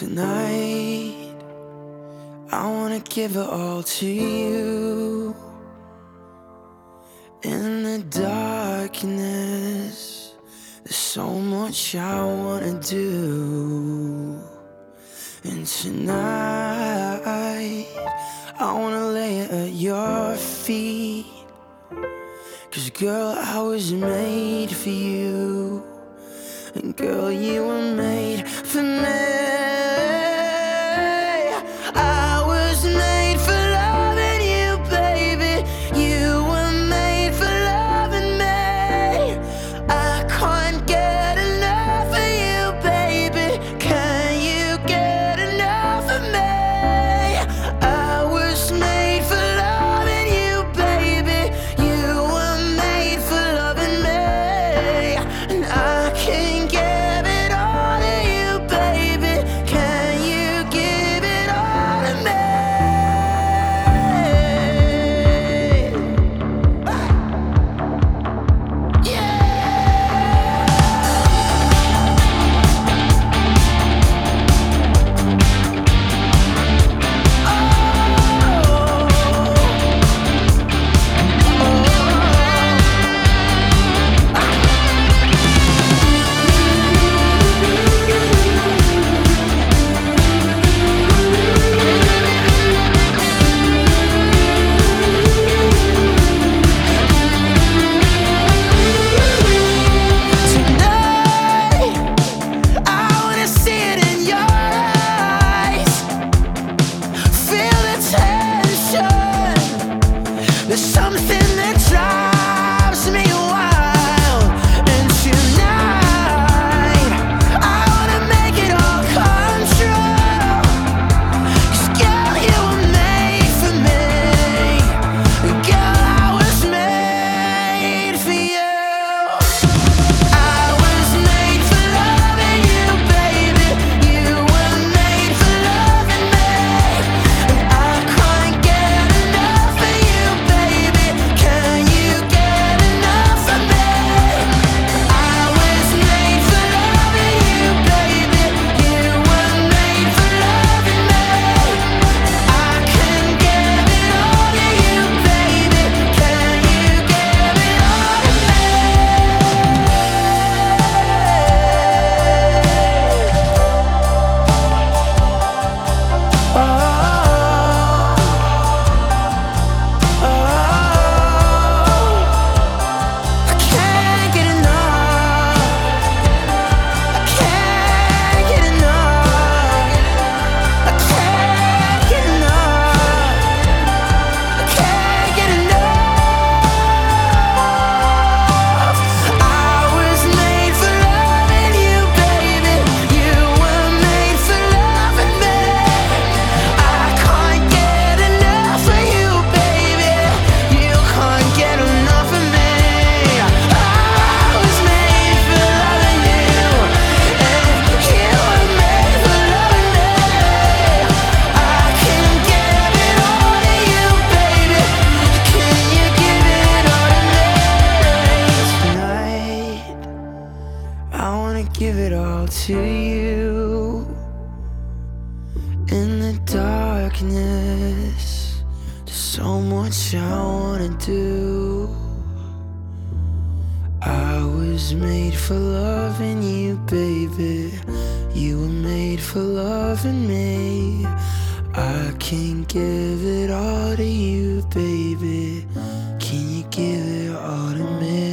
Tonight, I wanna give it all to you. In the darkness, there's so much I wanna do. And tonight, I wanna lay it at your feet. 'Cause girl, I was made for you. And girl, you were made for me. I was made for loving you, baby. You were made for loving me. I can't get enough of you, baby. Can you get enough of me? I was made for loving you, baby. You were made for loving me. And I can't give it all to you, baby. Can you give it all to me? There's something that drives me wild. And tonight, I wanna make it all come true. 'Cause girl, you were made for me. Girl, I was made for you. I was made for loving you, baby. You were made for loving me. And I can't get enough of you, baby. Can you get enough of me? I was made for loving you, baby. You were made for loving me. I can give it all to you, baby. Can you give it all to me? I can't get enough. I can't get enough. I can't get enough. I can't get enough. I was made for loving you, baby. You were made for loving me. I can't get enough of you, baby. You can't get enough of me. I was made for loving you, and you were made for loving me. I can give it all to you, baby. Can you give it all to me? Tonight, I wanna give it all to you. In the darkness, there's so much I wanna do. I was made for loving you, baby. You were made for loving me. I can give it all to you, baby. Can you give it all to me?